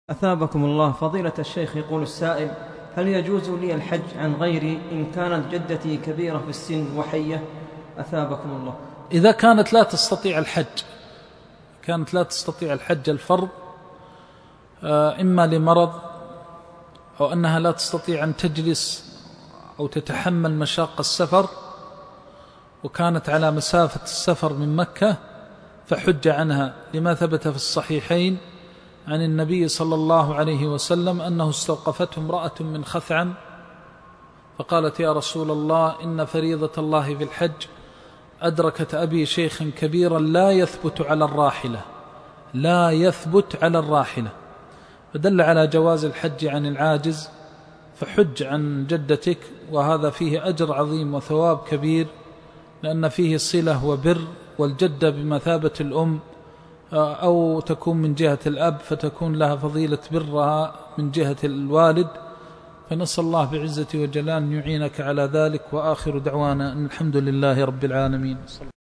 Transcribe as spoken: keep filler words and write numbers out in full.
أثابكم الله. فضيلة الشيخ، يقول السائل: هل يجوز لي الحج عن غيري إن كانت جدتي كبيرة في السن وحية؟ أثابكم الله. إذا كانت لا تستطيع الحج كانت لا تستطيع الحج الفرض، إما لمرض أو أنها لا تستطيع أن تجلس أو تتحمل مشاق السفر، وكانت على مسافة السفر من مكة، فحج عنها، لما ثبت في الصحيحين عن النبي صلى الله عليه وسلم أنه استوقفته امرأة من خثعم فقالت: يا رسول الله، إن فريضة الله في الحج أدركت أبي شيخا كبيرا لا يثبت على الراحلة لا يثبت على الراحلة فدل على جواز الحج عن العاجز، فحج عن جدتك، وهذا فيه أجر عظيم وثواب كبير، لأن فيه صلة وبر، والجدة بمثابة الأم، أو تكون من جهة الأب فتكون لها فضيلة برها من جهة الوالد. فنسأل الله بعزته وجلاله أن يعينك على ذلك. وآخر دعوانا أن الحمد لله رب العالمين.